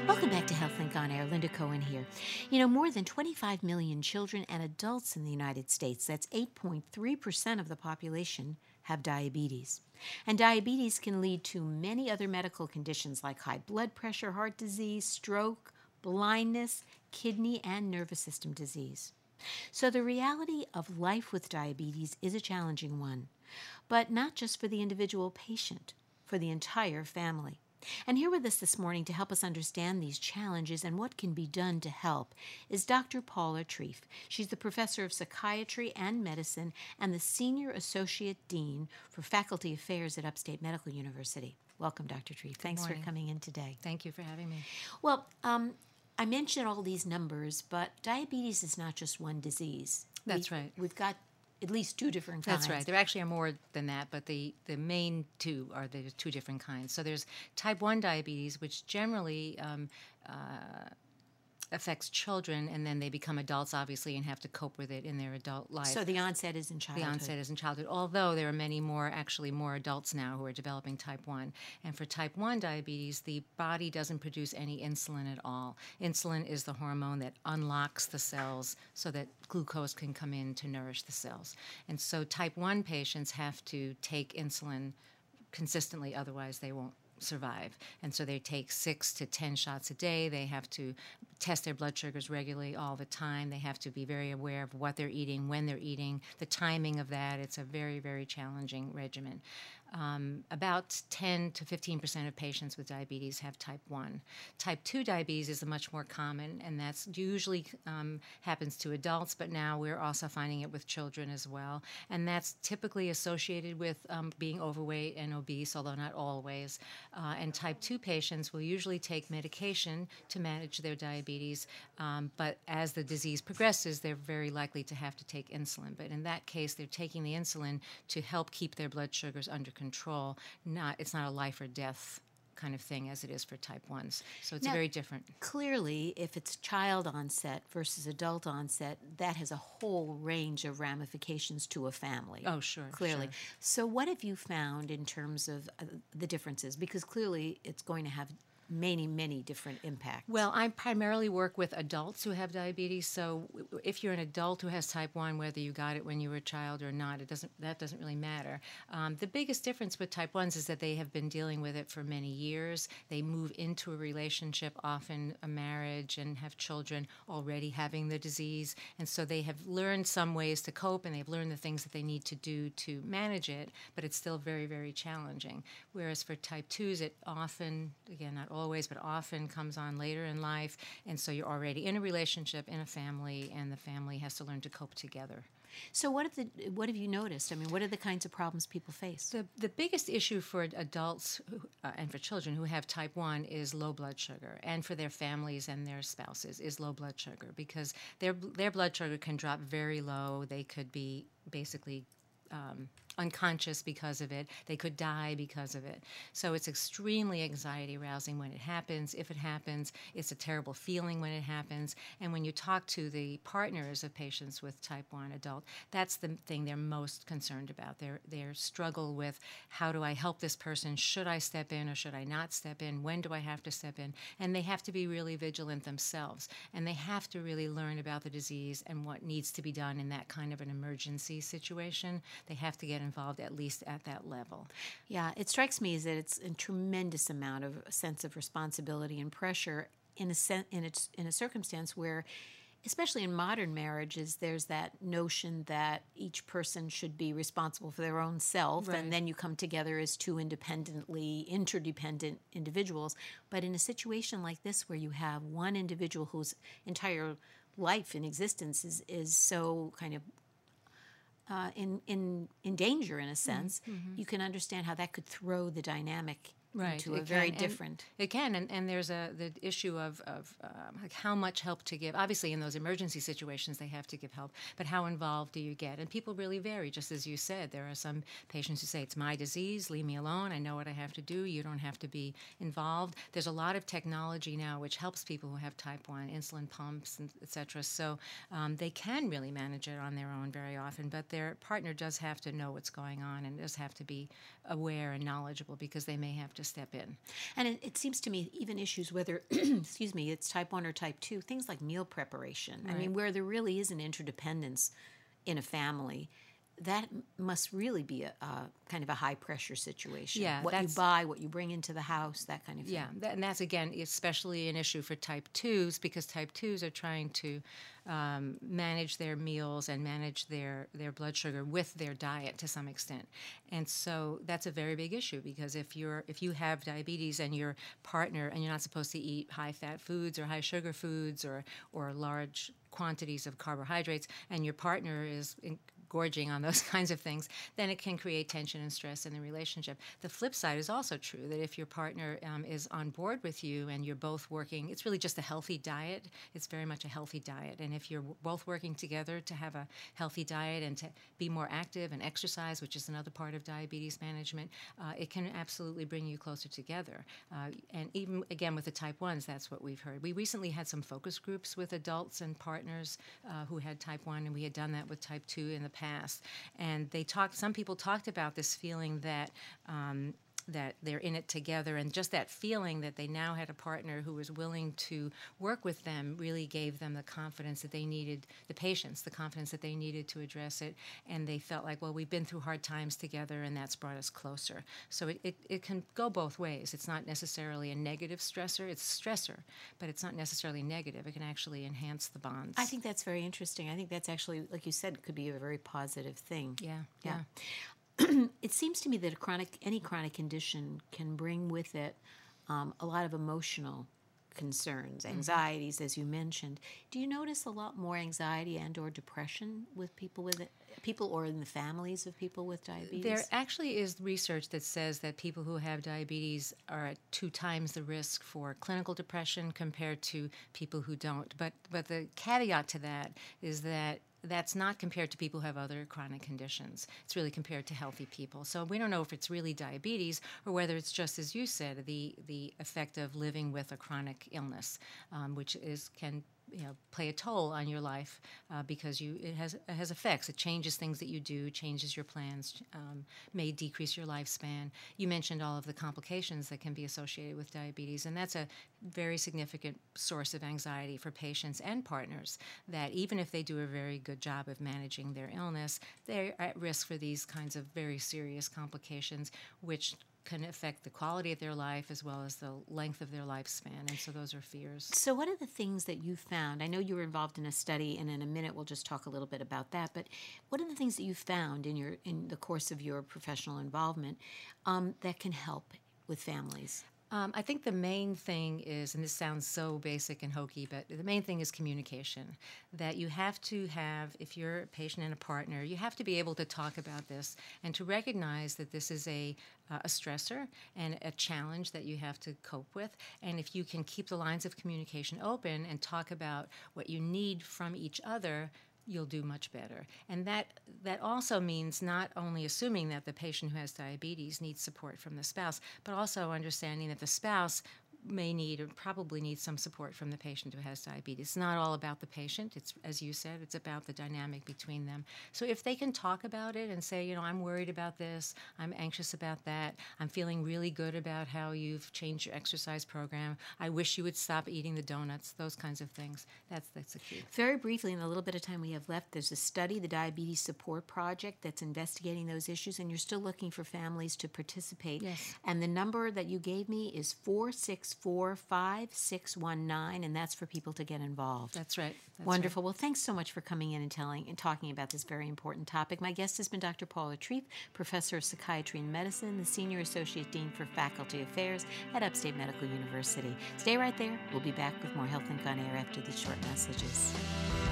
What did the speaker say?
Welcome back to HealthLink on Air. Linda Cohen here. You know, more than 25 million children and adults in the United States, that's 8.3% of the population, have diabetes. And diabetes can lead to many other medical conditions like high blood pressure, heart disease, stroke, blindness, kidney, and nervous system disease. So the reality of life with diabetes is a challenging one, but not just for the individual patient, for the entire family. And here with us this morning to help us understand these challenges and what can be done to help is Dr. Paula Treef. She's the professor of psychiatry and medicine and the senior associate dean for faculty affairs at Upstate Medical University. Welcome, Dr. Treef. Thanks for coming in today. Thank you for having me. Well, I mentioned all these numbers, but diabetes is not just one disease. That's right. We've got at least two different kinds. That's right. There actually are more than that, but the main two are the two different kinds. So there's type 1 diabetes, which generally affects children, and then they become adults, obviously, and have to cope with it in their adult life. So the onset is in childhood. The onset is in childhood, although there are many more, actually more adults now who are developing type 1. And for type 1 diabetes, the body doesn't produce any insulin at all. Insulin is the hormone that unlocks the cells so that glucose can come in to nourish the cells. And so type 1 patients have to take insulin consistently, otherwise they won't survive. And so they take 6 to 10 shots a day. They have to test their blood sugars regularly all the time. They have to be very aware of what they're eating, when they're eating, the timing of that. It's a very, very challenging regimen. About 10 to 15% of patients with diabetes have type 1. Type 2 diabetes is a much more common, and that's usually happens to adults, but now we're also finding it with children as well. And that's typically associated with being overweight and obese, although not always. And type 2 patients will usually take medication to manage their diabetes, but as the disease progresses, they're very likely to have to take insulin. But in that case, they're taking the insulin to help keep their blood sugars under control. It's not a life or death kind of thing as it is for type 1s. So it's now, very different. Clearly, if it's child onset versus adult onset, that has a whole range of ramifications to a family. Oh, sure. Clearly. Sure. So what have you found in terms of the differences? Because clearly it's going to have many, many different impacts. Well, I primarily work with adults who have diabetes. So if you're an adult who has type 1, whether you got it when you were a child or not, that doesn't really matter. The biggest difference with type 1s is that they have been dealing with it for many years. They move into a relationship, often a marriage, and have children already having the disease. And so they have learned some ways to cope, and they've learned the things that they need to do to manage it, but it's still very, very challenging. Whereas for type 2s, it often, again, not always, but often comes on later in life, and so you're already in a relationship, in a family, and the family has to learn to cope together. So what have you noticed? I mean, what are the kinds of problems people face? The biggest issue for adults and for children who have type 1 is low blood sugar, and for their families and their spouses is low blood sugar, because their blood sugar can drop very low. They could be basically unconscious because of it. They could die because of it. So it's extremely anxiety arousing when it happens. If it happens, it's a terrible feeling when it happens. And when you talk to the partners of patients with type 1 adult, that's the thing they're most concerned about. Their struggle with, how do I help this person? Should I step in or should I not step in? When do I have to step in? And they have to be really vigilant themselves. And they have to really learn about the disease and what needs to be done in that kind of an emergency situation. They have to get involved at least at that level. Yeah, it strikes me as that it's a tremendous amount of sense of responsibility and pressure in a circumstance where, especially in modern marriages, there's that notion that each person should be responsible for their own self, right. And then you come together as two interdependent individuals. But in a situation like this, where you have one individual whose entire life and existence is so kind of in danger, in a sense, you can understand how that could throw the dynamic into a very different. It can, and there's the issue of like how much help to give. Obviously, in those emergency situations, they have to give help, but how involved do you get? And people really vary, just as you said. There are some patients who say, it's my disease, leave me alone, I know what I have to do, you don't have to be involved. There's a lot of technology now which helps people who have type 1, insulin pumps, and et cetera, so they can really manage it on their own very often, but their partner does have to know what's going on and does have to be aware and knowledgeable, because they may have to step in. And it seems to me even issues whether, excuse me, it's type 1 or type 2, things like meal preparation. I mean, where there really is an interdependence in a family, that must really be a kind of a high-pressure situation. Yeah, what you buy, what you bring into the house, that kind of thing. Yeah, and that's, again, especially an issue for type 2s, because type 2s are trying to manage their meals and manage their blood sugar with their diet to some extent. And so that's a very big issue, because if you have diabetes and your partner, and you're not supposed to eat high-fat foods or high-sugar foods or large quantities of carbohydrates, and your partner is gorging on those kinds of things, then it can create tension and stress in the relationship. The flip side is also true, that if your partner is on board with you and you're both working, it's really just a healthy diet. It's very much a healthy diet. And if you're both working together to have a healthy diet and to be more active and exercise, which is another part of diabetes management, it can absolutely bring you closer together. And even, again, with the type 1s, that's what we've heard. We recently had some focus groups with adults and partners who had type 1, and we had done that with type 2 in the past. And some people talked about this feeling that that they're in it together, and just that feeling that they now had a partner who was willing to work with them really gave them the confidence that they needed, the patience, the confidence that they needed to address it. And they felt like, well, we've been through hard times together, and that's brought us closer. So it can go both ways. It's not necessarily a negative stressor. It's a stressor, but it's not necessarily negative. It can actually enhance the bonds. I think that's very interesting. I think that's actually, like you said, could be a very positive thing. Yeah. It seems to me that any chronic condition can bring with it a lot of emotional concerns, anxieties, as you mentioned. Do you notice a lot more anxiety and or depression with people or in the families of people with diabetes? There actually is research that says that people who have diabetes are at 2 times the risk for clinical depression compared to people who don't. But the caveat to that is that that's not compared to people who have other chronic conditions. It's really compared to healthy people. So we don't know if it's really diabetes or whether it's just, as you said, the effect of living with a chronic illness, which can play a toll on your life because it has effects. It changes things that you do, changes your plans, may decrease your lifespan. You mentioned all of the complications that can be associated with diabetes, and that's a very significant source of anxiety for patients and partners, that even if they do a very good job of managing their illness, they're at risk for these kinds of very serious complications, which can affect the quality of their life as well as the length of their lifespan. And so those are fears. So what are the things that you found? I know you were involved in a study, and in a minute we'll just talk a little bit about that, but what are the things that you found in the course of your professional involvement that can help with families? I think the main thing is, and this sounds so basic and hokey, but the main thing is communication. That you have to have, if you're a patient and a partner, you have to be able to talk about this and to recognize that this is a stressor and a challenge that you have to cope with. And if you can keep the lines of communication open and talk about what you need from each other, you'll do much better. And that also means not only assuming that the patient who has diabetes needs support from the spouse, but also understanding that the spouse may need or probably need some support from the patient who has diabetes. It's not all about the patient. It's, as you said, it's about the dynamic between them. So if they can talk about it and say, I'm worried about this, I'm anxious about that, I'm feeling really good about how you've changed your exercise program, I wish you would stop eating the donuts, those kinds of things, that's the key. Very briefly, in the little bit of time we have left, there's a study, the Diabetes Support Project, that's investigating those issues, and you're still looking for families to participate. Yes. And the number that you gave me is 4645619, and that's for people to get involved. That's right. Wonderful. Well, thanks so much for coming in and talking about this very important topic. My guest has been Dr. Paula Trief, Professor of Psychiatry and Medicine, the Senior Associate Dean for Faculty Affairs at Upstate Medical University. Stay right there. We'll be back with more HealthLink on Air after these short messages.